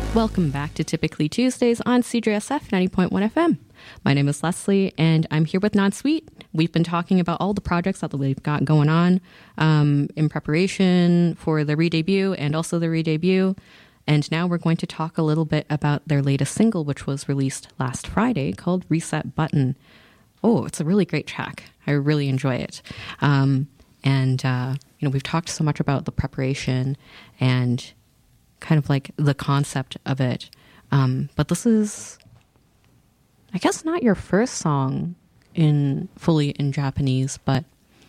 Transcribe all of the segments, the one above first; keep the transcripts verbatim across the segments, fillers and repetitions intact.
Welcome back to Typically Tuesdays on C J S F ninety point one F M. My name is Leslie, and I'm here with Non-Sweet. We've been talking about all the projects that we've got going on um, in preparation for the re-debut and also the re-debut. And now we're going to talk a little bit about their latest single, which was released last Friday, called Reset Button. Oh, it's a really great track. I really enjoy it. Um, and, uh, you know, we've talked so much about the preparation and kind of like the concept of it. Um, but this is, I guess, not your first song in fully in Japanese, but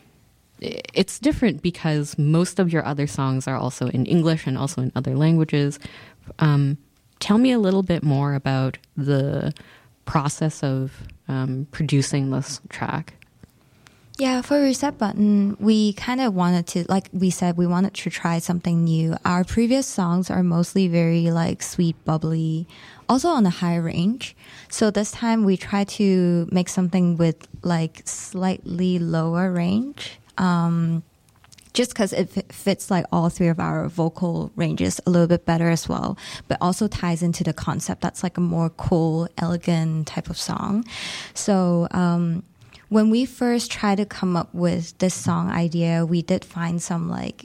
it's different because most of your other songs are also in English and also in other languages. Um, tell me a little bit more about the process of um, producing this track. Yeah, for Reset Button, we kind of wanted to, like we said, we wanted to try something new. Our previous songs are mostly very like sweet, bubbly, also on a high range. So this time we tried to make something with like slightly lower range. Um, just because it f- fits like all three of our vocal ranges a little bit better as well, but also ties into the concept that's like a more cool, elegant type of song. So, um, when we first tried to come up with this song idea, we did find some like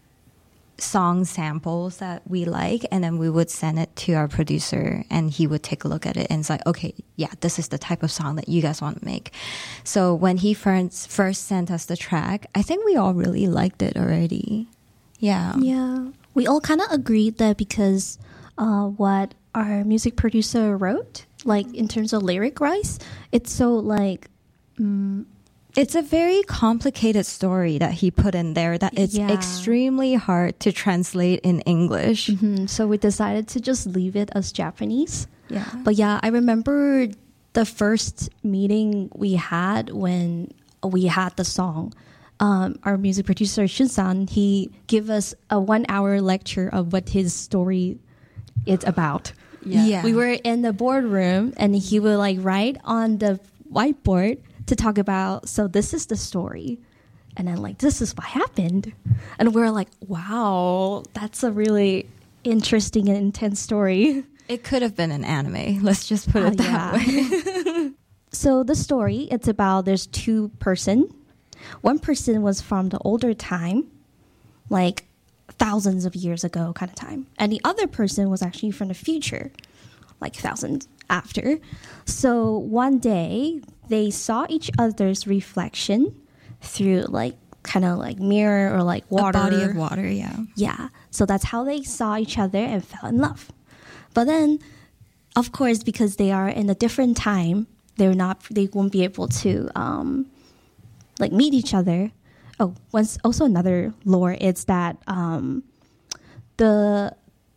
song samples that we like, and then we would send it to our producer and he would take a look at it and it's like, okay, yeah, this is the type of song that you guys want to make. So when he first, first sent us the track, I think we all really liked it already. Yeah. Yeah. We all kind of agreed that because uh, what our music producer wrote, like in terms of lyric wise, it's so like, Mm. It's a very complicated story that he put in there that it's yeah. extremely hard to translate in English. Mm-hmm. So we decided to just leave it as Japanese. Yeah. But yeah, I remember the first meeting we had when we had the song. Um, our music producer, Shun-san, he gave us a one-hour lecture of what his story is about. Yeah. yeah. We were in the boardroom and he would like write on the whiteboard to talk about, so this is the story. And then like, this is what happened. And we're like, wow, that's a really interesting and intense story. It could have been an anime. Let's just put it uh, that yeah. way. So the story, it's about, there's two person. One person was from the older time, like thousands of years ago kind of time. And the other person was actually from the future, like thousands after. So one day they saw each other's reflection through like kind of like mirror or like water. A body of water, yeah. Yeah. So that's how they saw each other and fell in love. But then, of course, because they are in a different time, they're not, they won't be able to um, like meet each other. Oh, once also another lore is that um, the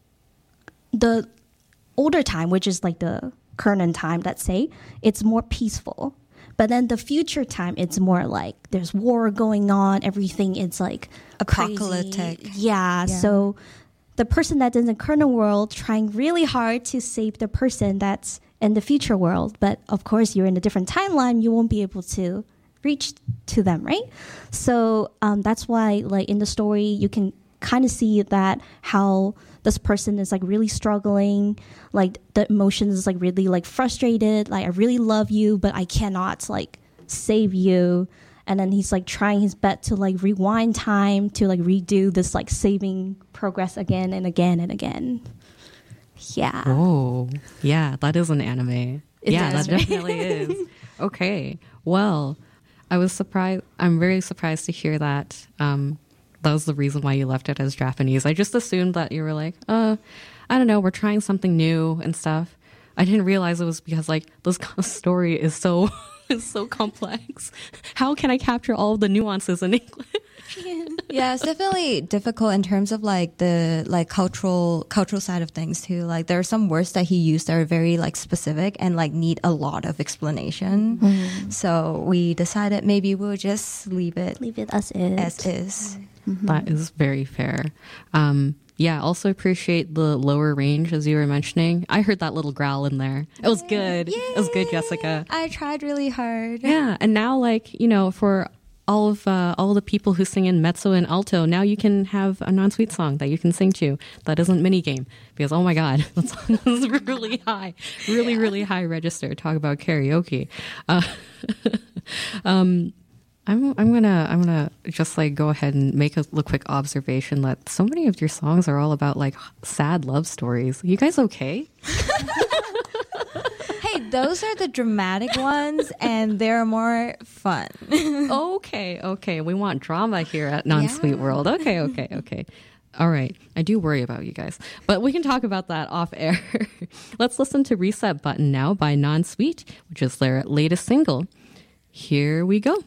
the older time, which is like the current time, let's say, it's more peaceful. But then the future time, it's more like there's war going on. Everything is like apocalyptic. Yeah, yeah. So the person that's in the current world trying really hard to save the person that's in the future world. But of course, you're in a different timeline. You won't be able to reach to them, right? So um, that's why, like in the story, you can kind of see that how this person is like really struggling, like the emotions is like really like frustrated, like I really love you but I cannot like save you, and then he's like trying his best to like rewind time to like redo this like saving progress again and again and again. Yeah. Oh, yeah, that is an anime. It yeah, does, that right? definitely is. Okay, well, I was surprised. I'm very surprised to hear that. Um, that was the reason why you left it as Japanese. I just assumed that you were like, uh, I don't know, we're trying something new and stuff. I didn't realize it was because like this story is so is so complex. How can I capture all of the nuances in English? Yeah, it's definitely difficult in terms of like the like cultural cultural side of things too. Like there are some words that he used that are very like specific and like need a lot of explanation. Mm. So we decided maybe we'll just leave it leave it as is. As is. Mm-hmm. That is very fair. Um, yeah, also appreciate the lower range as you were mentioning. I heard that little growl in there. It was good. Yay! It was good, Jessica. I tried really hard. Yeah, and now like, you know, for all of uh, all of the people who sing in mezzo and alto, now you can have a non-sweet song that you can sing to that isn't minigame. Because, oh my God, that song is really high, really, yeah. really high register. Talk about karaoke. Uh, um, I'm I'm gonna I'm gonna just like go ahead and make a, a quick observation that so many of your songs are all about like sad love stories. You guys okay? Hey, those are the dramatic ones, and they're more fun. okay, okay. We want drama here at Non-Sweet yeah. World. Okay, okay, okay. All right. I do worry about you guys, but we can talk about that off air. Let's listen to Reset Button now by Non-Sweet, which is their latest single. Here we go.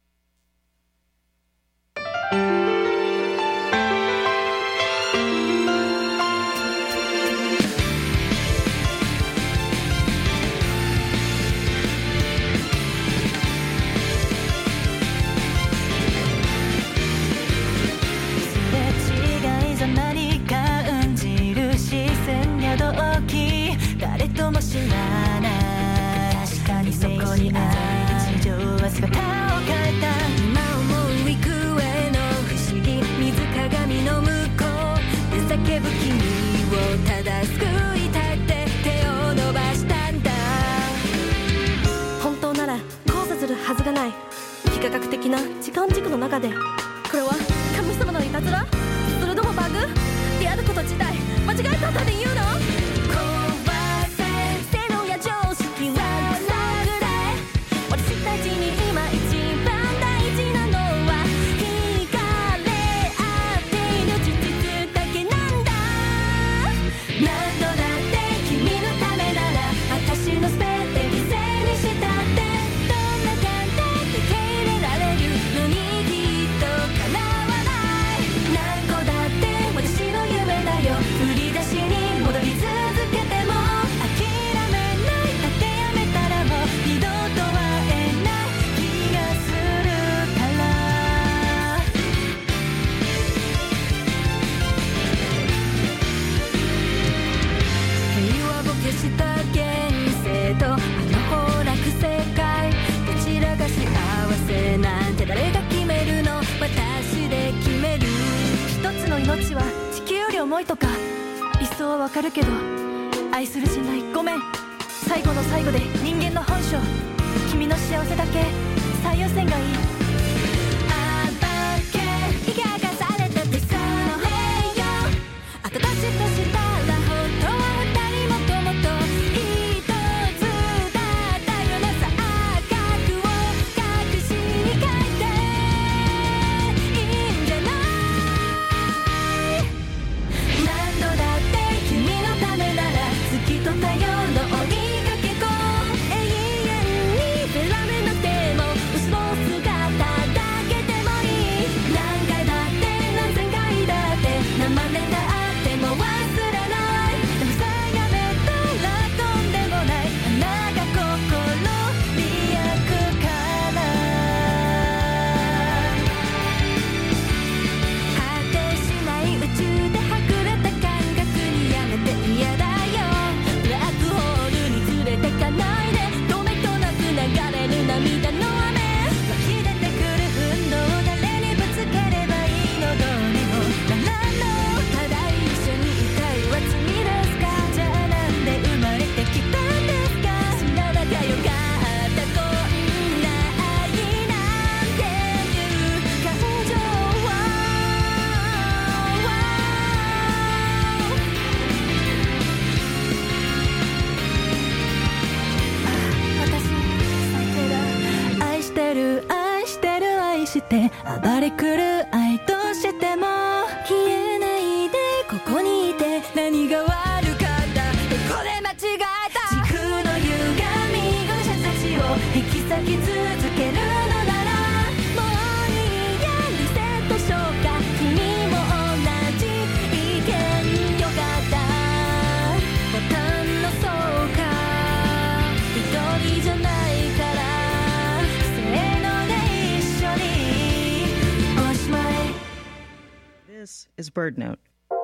This is BirdNote.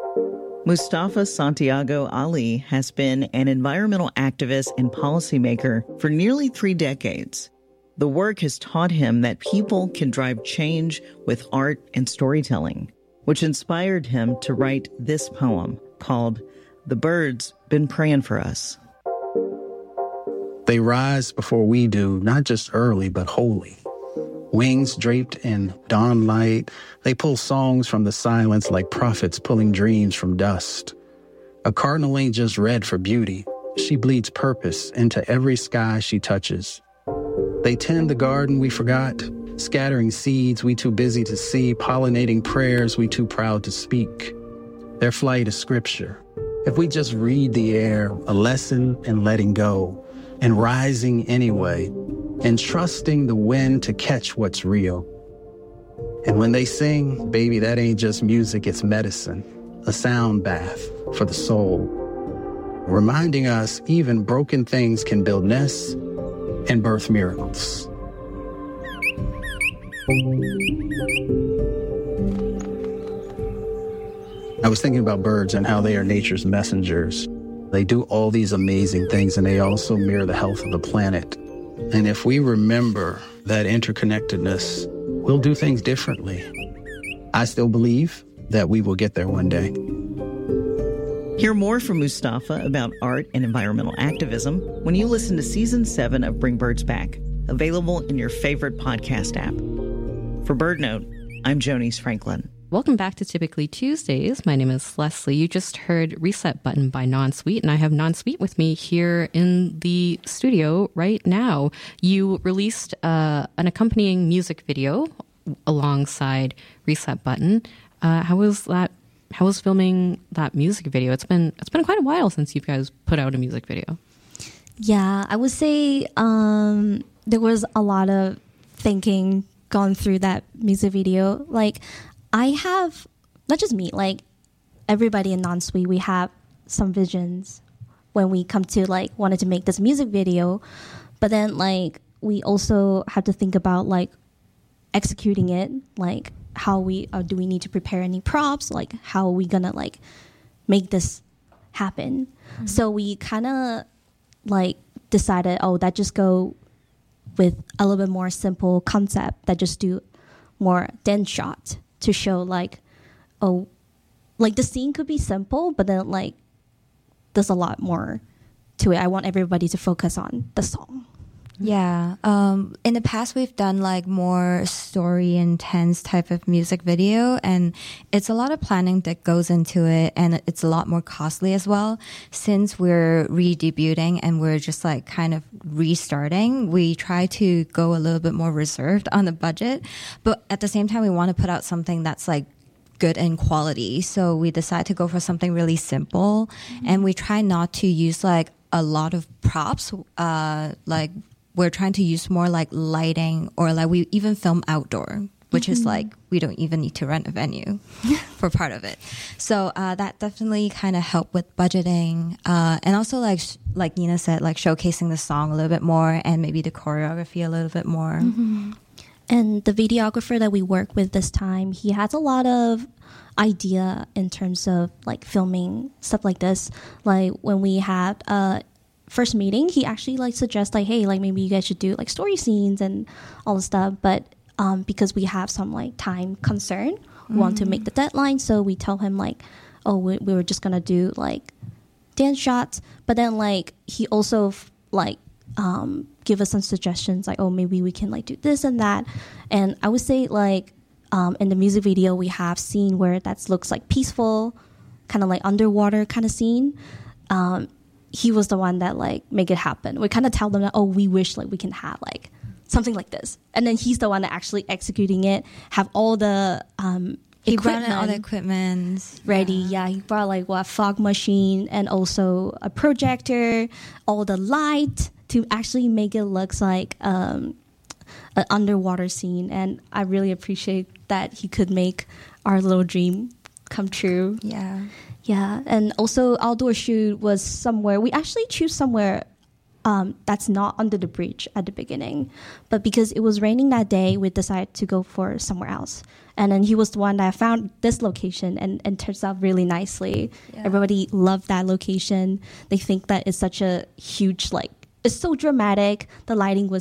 Mustafa Santiago Ali has been an environmental activist and policymaker for nearly three decades. The work has taught him that people can drive change with art and storytelling, which inspired him to write this poem called "The Birds Been Praying for Us." They rise before we do, not just early, but wholly. Wings draped in dawn light, they pull songs from the silence like prophets pulling dreams from dust. A cardinal ain't just red for beauty. She bleeds purpose into every sky she touches. They tend the garden we forgot, scattering seeds we too busy to see, pollinating prayers we too proud to speak. Their flight is scripture. If we just read the air, a lesson in letting go, and rising anyway, and trusting the wind to catch what's real. And when they sing, baby, that ain't just music, it's medicine, a sound bath for the soul, reminding us even broken things can build nests and birth miracles. I was thinking about birds and how they are nature's messengers. They do all these amazing things, and they also mirror the health of the planet. And if we remember that interconnectedness, we'll do things differently. I still believe that we will get there one day. Hear more from Mustafa about art and environmental activism when you listen to Season seven of Bring Birds Back, available in your favorite podcast app. For BirdNote, I'm Jonice Franklin. Welcome back to Typically Tuesdays. My name is Leslie. You just heard Reset Button by Non-Sweet, and I have Non-Sweet with me here in the studio right now. You released uh, an accompanying music video alongside Reset Button. Uh, how was that? How was filming that music video? It's been it's been quite a while since you guys put out a music video. Yeah, I would say um, there was a lot of thinking gone through that music video. Like, I have, not just me, like everybody in Non-Sweet, we have some visions when we come to like wanted to make this music video. But then like we also have to think about like executing it, like how we uh, do we need to prepare any props, like how are we gonna like make this happen. Mm-hmm. So we kind of like decided, oh, that just go with a little bit more simple concept, that just do more dense shot to show like, oh, like the scene could be simple, but then like there's a lot more to it. I want everybody to focus on the song. Yeah. Um, in the past, we've done like more story intense type of music video, and it's a lot of planning that goes into it, and it's a lot more costly as well. Since we're re-debuting and we're just like kind of restarting, we try to go a little bit more reserved on the budget, but at the same time, we want to put out something that's like good in quality. So we decide to go for something really simple, mm-hmm. and we try not to use like a lot of props, uh, like we're trying to use more like lighting, or like we even film outdoor, which mm-hmm. is like we don't even need to rent a venue for part of it. So uh, that definitely kind of helped with budgeting, uh, and also like sh- like Nina said, like showcasing the song a little bit more and maybe the choreography a little bit more. Mm-hmm. And the videographer that we work with this time, he has a lot of idea in terms of like filming stuff like this. Like when we had uh first meeting, he actually like suggests like, hey, like maybe you guys should do like story scenes and all the stuff. But um, because we have some like time concern, we mm. want to make the deadline. So we tell him like, oh, we, we were just going to do like dance shots. But then like he also f- like um, give us some suggestions like, oh, maybe we can like do this and that. And I would say like um, in the music video, we have scene where that looks like peaceful, kind of like underwater kind of scene. Um, he was the one that like make it happen. We kind of tell them that, oh, we wish like we can have like something like this, and then he's the one that actually executing it, have all the um he equipment brought in all the equipment ready. Yeah. yeah he brought like what fog machine and also a projector, all the light to actually make it looks like um an underwater scene. And I really appreciate that he could make our little dream come true. Yeah. Yeah, and also outdoor shoot was somewhere, we actually choose somewhere um, that's not under the bridge at the beginning. But because it was raining that day, we decided to go for somewhere else. And then he was the one that found this location, and, and turns out really nicely. Yeah. Everybody loved that location. They think that it's such a huge, like, it's so dramatic. The lighting was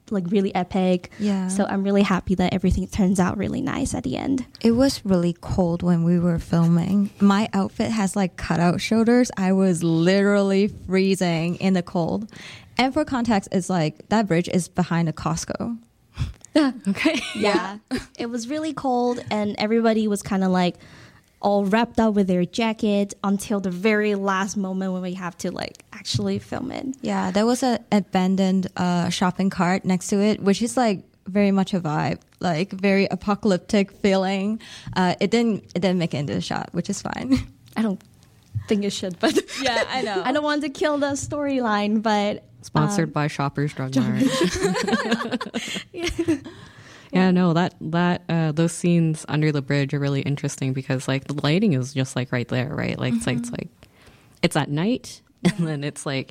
like really epic. Yeah. So I'm really happy that everything turns out really nice at the end. It was really cold when we were filming. My outfit has like cutout shoulders. I was literally freezing in the cold. And for context, it's like that bridge is behind a Costco. Okay. Yeah. It was really cold and everybody was kind of like all wrapped up with their jacket until the very last moment when we have to like actually film it. Yeah, there was an abandoned uh, shopping cart next to it, which is like very much a vibe, like very apocalyptic feeling. Uh, it didn't it didn't make it into the shot, which is fine. I don't think it should, but Yeah, I know. I don't want to kill the storyline, but Sponsored um, by Shoppers Drug Mart. Yeah, no, that that uh, those scenes under the bridge are really interesting because like the lighting is just like right there, right? Like it's like it's like it's at night, and then it's like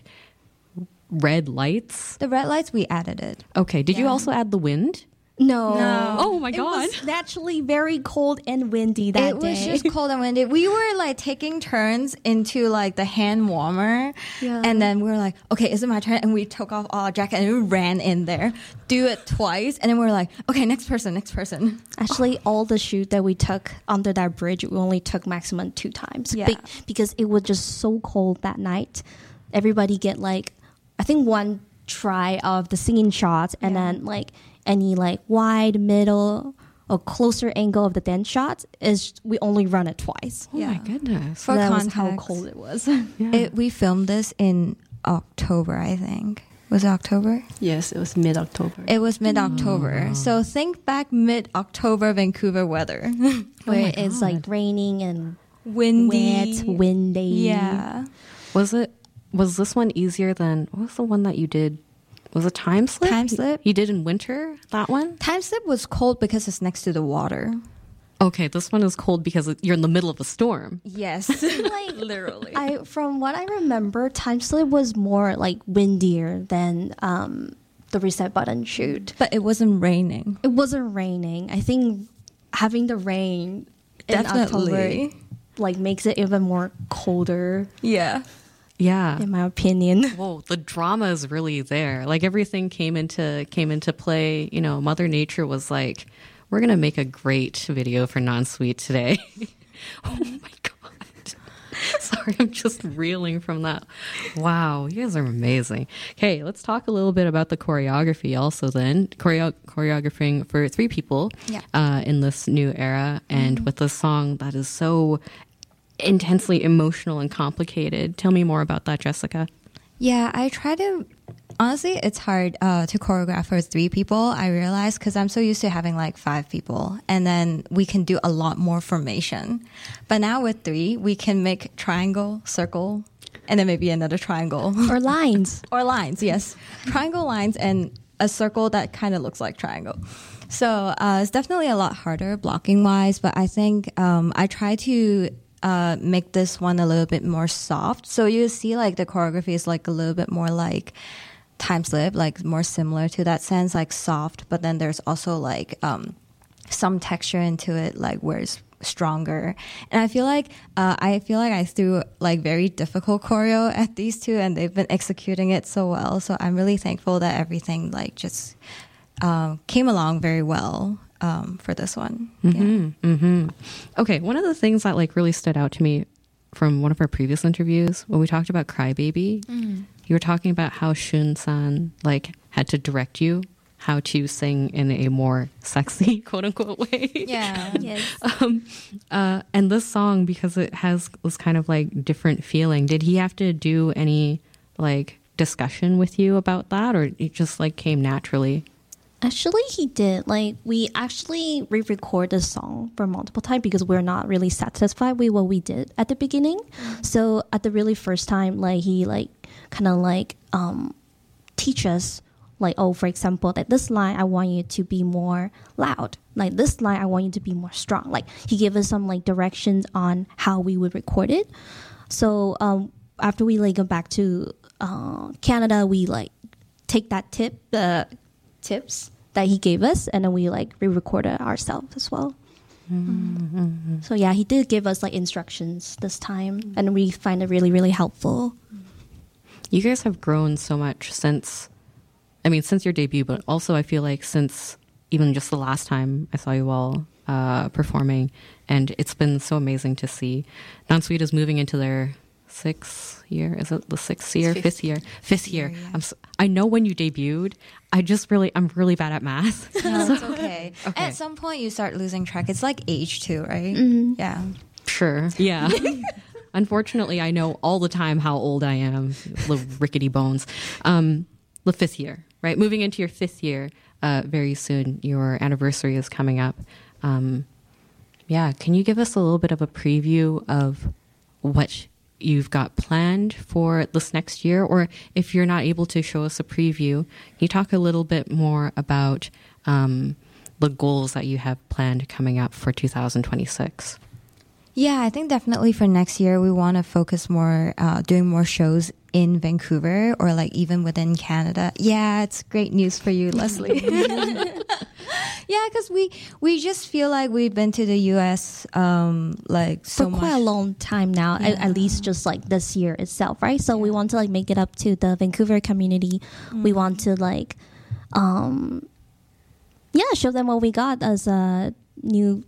red lights. The red lights, we added it. Okay, did you Yeah. also add the wind? No. No. Oh my It god! was naturally very cold and windy that It day. was just cold and windy. We were like taking turns into like the hand warmer. Yeah. And then we were like, okay, is it my turn? And we took off all our jacket and we ran in there, do it twice. And then we were like, okay, next person, next person. Actually, all the shoot that we took under that bridge, we only took maximum two times. Yeah. Be- because it was just so cold that night. Everybody get like, I think one try of the singing shots and Yeah. then like any like wide, middle, or closer angle of the dance shots is we only run it twice. Oh my Yeah. goodness! For that context, was how cold it was. Yeah. It, we filmed this in October, I think. Was it October? Yes, it was mid-October. It was mid-October. So think back mid-October Vancouver weather. Where it's like raining and Windy. wet, windy. Yeah. Was it? Was this one easier than? What was the one that you did? Was it Time Slip? Time Slip? You did in winter. That one. Time Slip was cold because it's next to the water. Okay, this one is cold because you're in the middle of a storm. Yes. Like, Literally. I from what I remember, Time Slip was more like windier than um, the reset button shoot. But it wasn't raining. It wasn't raining. I think having the rain in Definitely. October like makes it even more colder, Yeah. Yeah. in my opinion. Whoa, the drama is really there. Like everything came into came into play. You know, Mother Nature was like, "We're gonna make a great video for Non-Sweet today." Oh my god! Sorry, I'm just reeling from that. Wow, you guys are amazing. Okay, let's talk a little bit about the choreography. Also, then Choreo- choreographing for three people Yeah. uh, in this new era, and with a song that is so intensely emotional and complicated. Tell me more about that, Jessica. Yeah, I try to. Honestly, it's hard uh, to choreograph for three people, I realize, because I'm so used to having like five people. And then we can do a lot more formation. But now with three, we can make triangle, circle, and then maybe another triangle. Or lines. Or lines, yes. Triangle lines and a circle that kind of looks like triangle. So uh, it's definitely a lot harder blocking wise, but I think um, I try to uh, make this one a little bit more soft. So you see like the choreography is like a little bit more like Time Slip, like more similar to that sense, like soft, but then there's also like um, some texture into it, like where it's stronger. And I feel like uh, I feel like I threw like very difficult choreo at these two, and they've been executing it so well. So I'm really thankful that everything like just um, came along very well um, for this one. Mm-hmm, mm-hmm. Okay, one of the things that like really stood out to me from one of our previous interviews when we talked about Crybaby, mm. you were talking about how Shun-san like had to direct you how to sing in a more sexy quote unquote way. Yeah. Yes. Um, uh, and this song, because it has this kind of like different feeling, did he have to do any like discussion with you about that, or it just like came naturally? Actually, he did. Like, we actually re-record the song for multiple times because we're not really satisfied with what we did at the beginning. Mm-hmm. So at the really first time, like, he like kind of like um teach us like, oh, for example, that this line I want you to be more loud. Like this line I want you to be more strong. Like he gave us some like directions on how we would record it. So um after we like go back to uh, Canada, we like take that tip uh tips that he gave us, and then we like re-recorded ourselves as well. Mm-hmm. So yeah, he did give us like instructions this time, mm-hmm. and we find it really really helpful. You guys have grown so much since I mean, since your debut, but also I feel like since even just the last time I saw you all uh, performing, and it's been so amazing to see. Non-Sweet is moving into their sixth year. Is it the sixth year, fifth, fifth year, fifth year? year yeah. I'm. So, I know when you debuted. I just really, I'm really bad at math. No, it's okay. okay. At some point, you start losing track. It's like age too, right? Mm-hmm. Yeah. Sure. Yeah. Unfortunately, I know all the time how old I am. Little rickety bones. Um, the fifth year, right? Moving into your fifth year uh, very soon. Your anniversary is coming up. Um, yeah. Can you give us a little bit of a preview of what you've got planned for this next year? Or if you're not able to show us a preview, can you talk a little bit more about um, the goals that you have planned coming up for two thousand twenty-six? Yeah, I think definitely for next year, we want to focus more, uh, doing more shows in Vancouver or like even within Canada. Yeah, it's great news for you, Leslie. Yeah, because we, we just feel like we've been to the U S um, like so for much. quite a long time now, yeah. at, at least just like this year itself, right? So yeah. we want to like make it up to the Vancouver community. Mm. We want to like, um, yeah, show them what we got as a new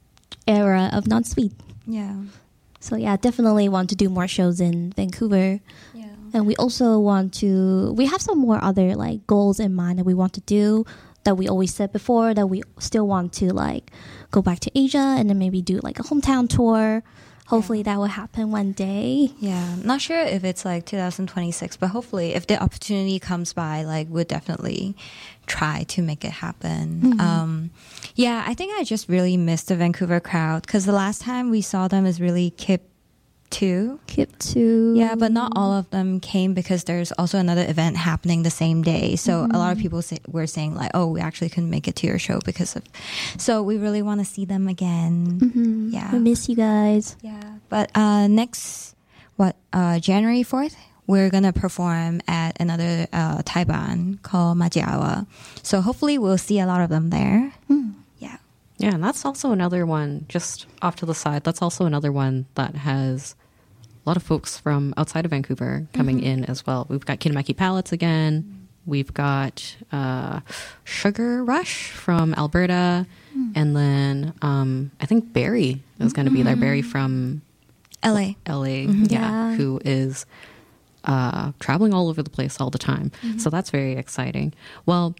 era of Non-Sweet. Yeah. So yeah, definitely want to do more shows in Vancouver. Yeah. And we also want to, we have some more other like goals in mind that we want to do that we always said before, that we still want to like go back to Asia and then maybe do like a hometown tour. Hopefully yeah. that will happen one day. Yeah. Not sure if it's like two thousand twenty-six, but hopefully if the opportunity comes by, like we'll definitely try to make it happen. Mm-hmm. Um, yeah, I think I just really missed the Vancouver crowd because the last time we saw them is really Kip two. Kip two. Yeah, but not all of them came because there's also another event happening the same day. So mm-hmm. a lot of people say, were saying like, oh, we actually couldn't make it to your show because of... So we really want to see them again. Mm-hmm. Yeah. We miss you guys. Yeah. But uh, next, what, uh, January fourth? We're going to perform at another uh, Thai band called Majiawa. So hopefully we'll see a lot of them there. Mm. Yeah. Yeah, and that's also another one, just off to the side, that's also another one that has a lot of folks from outside of Vancouver coming mm-hmm. in as well. We've got Kinamaki Palettes again. We've got uh, Sugar Rush from Alberta. Mm. And then um, I think Barry is going to be there. Barry from L A. L A, mm-hmm. yeah, yeah, who is... Uh, traveling all over the place all the time. Mm-hmm. So that's very exciting. Well,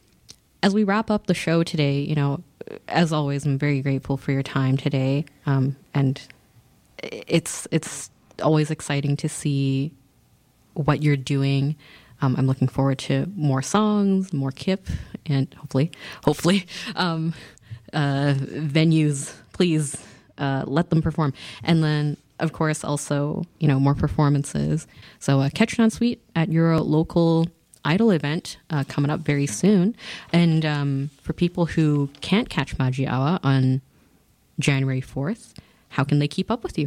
as we wrap up the show today, you know, as always, I'm very grateful for your time today. Um, and it's, it's always exciting to see what you're doing. Um, I'm looking forward to more songs, more Kip, and hopefully, hopefully, um, uh, venues, please, uh, let them perform. And then, of course, also, you know, more performances. So uh, catch Non-Sweet at your local Idol event uh, coming up very soon. And um, for people who can't catch Majiawa on January fourth, how can they keep up with you?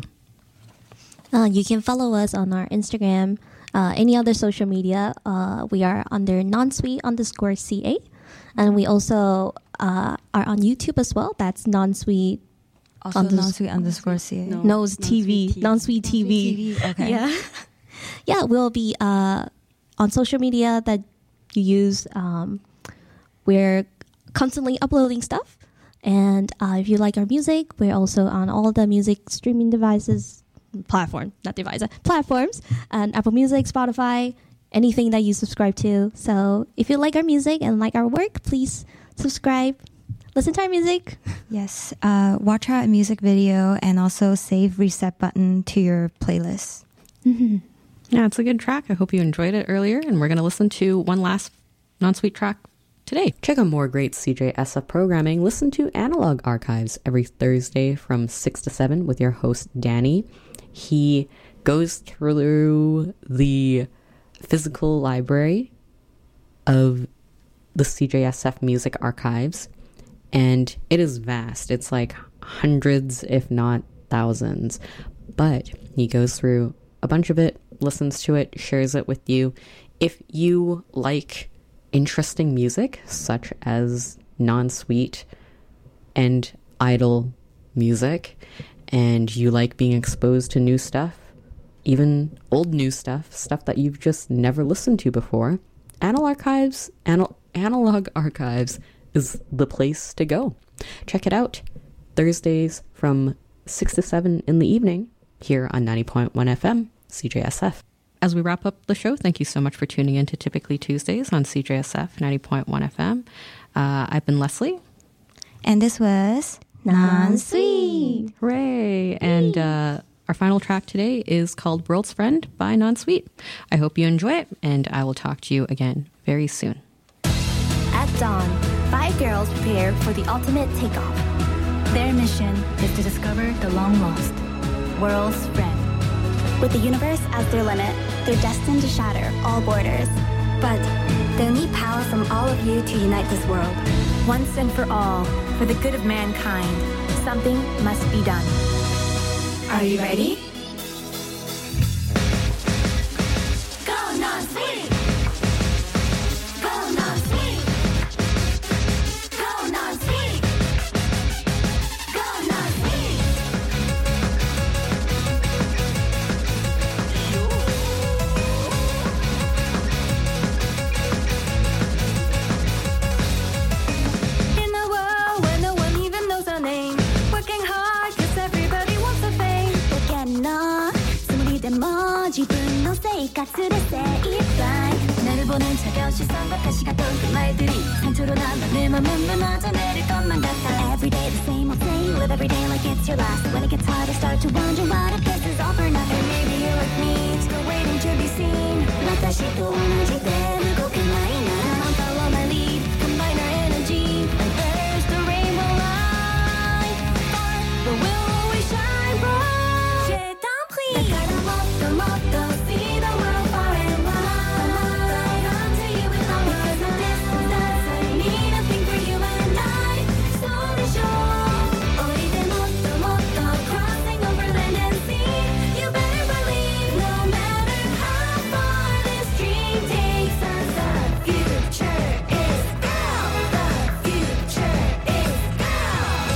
Uh, you can follow us on our Instagram, uh, any other social media. Uh, we are under Non-Sweet underscore C A. And we also uh, are on YouTube as well. That's Non-Sweet. Also Unders- non-sweet underscore C A. No, Nose T V. Non-Sweet T V. Non-Sweet T V. Okay. Yeah. Yeah, we'll be uh, on social media that you use. Um, we're constantly uploading stuff. And uh, if you like our music, we're also on all the music streaming devices, platform, not devices, platforms, and Apple Music, Spotify, anything that you subscribe to. So if you like our music and like our work, please subscribe. Listen to our music. Yes. Uh, watch our music video and also save Reset Button to your playlist. Mm-hmm. Yeah, it's a good track. I hope you enjoyed it earlier. And we're going to listen to one last Non-Sweet track today. Check out more great C J S F programming. Listen to Analog Archives every Thursday from six to seven with your host, Danny. He goes through the physical library of the C J S F music archives. And it is vast. It's like hundreds, if not thousands. But he goes through a bunch of it, listens to it, shares it with you. If you like interesting music, such as Non-Sweet and Idol music, and you like being exposed to new stuff, even old new stuff, stuff that you've just never listened to before, Analog Archives, Anal- Analog Archives is the place to go. Check it out. Thursdays from six to seven in the evening here on ninety point one F M, C J S F. As we wrap up the show, thank you so much for tuning in to Typically Tuesdays on C J S F ninety point one F M. Uh, I've been Leslie. And this was Non-Sweet. Hooray. And uh, our final track today is called World's Friend by Non-Sweet. I hope you enjoy it, and I will talk to you again very soon. At dawn, five girls prepare for the ultimate takeoff. Their mission is to discover the long-lost world's friend. With the universe as their limit, they're destined to shatter all borders. But they'll need power from all of you to unite this world. Once and for all, for the good of mankind, something must be done. Are you ready? Go Non-Sweet! Go Non-Sweet! Go Non-Sweet! Go Non-Sweet! In a world where no one even knows our name, working hard 'cause everybody wants a fame. なつもりでも自分の生活で精一杯 나를 보는 차가운 시선과 가시가 덩그마이들이 상처로 남아 내 맘은 무너져내릴 것만 같아. Every day the same old thing. Live every day like it's your last. When it gets hard I start to wonder what if this is all for nothing. Maybe you're like me, still waiting to be seen. 私と同じで動けないなら Follow my lead, combine our energy, and there's the rainbow light. But we'll always shine bright. I gotta more, more, more, see the world far and wide. Come to you with all because the distance doesn't mean a thing for you and I. So the show, only the more, more, crossing over land and sea. You better believe, no matter how far this dream takes us, the future is now. The future is now.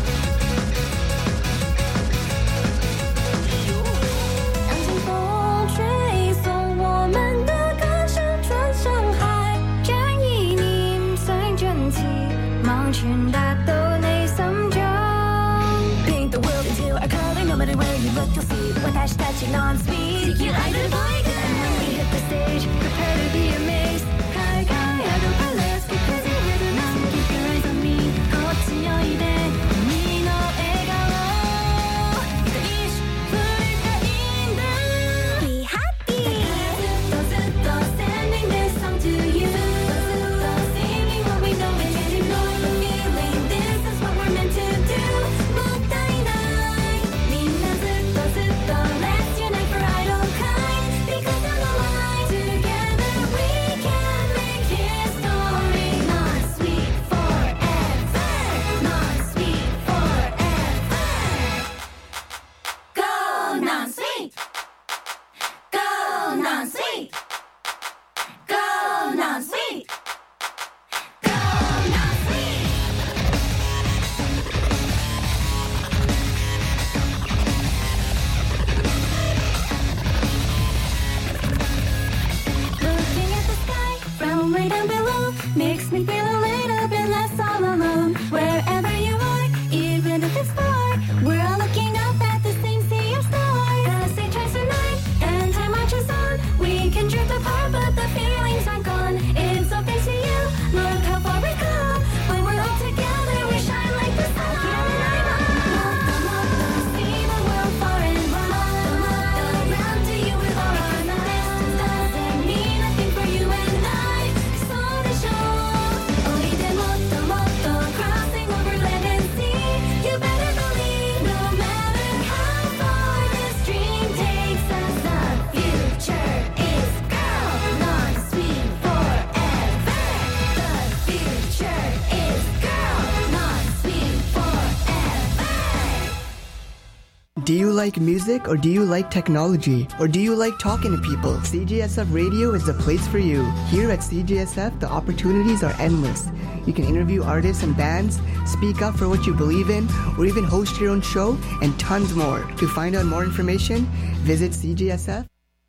风吹送我们的歌声穿上海，將意念想進似望傳達到你心中。Paint the world into our color, no matter where you look, you'll see 私たち non-sweet. You hide the boy good. And when we hit the stage, prepare to be amazed. 海外 I don't palace because you're here tonight. Keep your eyes on me. こっちおいで君の笑顔。いつ一緒振りたいんだ。Be happy. だからずっとずっと sending this song to you. ずっと singing what we know and can't ignore the feeling. This is what we're meant to do. もったいないみんなずっとずっと Let's unite for idle kind. Because on the line together we can make history. Non-sweet forever. Non-sweet forever. Go non-sweet. Go non-sweet. Go non-sweet. Go non-sweet. Looking at the sky from way down below makes me feel a little bit less all alone. Wherever you are, even if it's far, we're all looking up at the same sea of stars. As they tries tonight and time marches on, we can drift apart, but the feelings aren't gone. It's so thanks to you. Look how far we come. When we're all together, we shine like the sun. See the world far and wide. Around to you with all our distance doesn't mean a thing for you and I. So the show, only the motto, motto, crossing over land and sea. You better believe, no matter how far this dream takes us, the future is girl, non-sweet forever. The future is girl, non-sweet forever. Do you like music or do you like technology? Or do you like talking to people? C J S F Radio is the place for you. Here at C J S F, the opportunities are endless. You can interview artists and bands, speak up for what you believe in, or even host your own show, and tons more. To find out more information, visit C J S F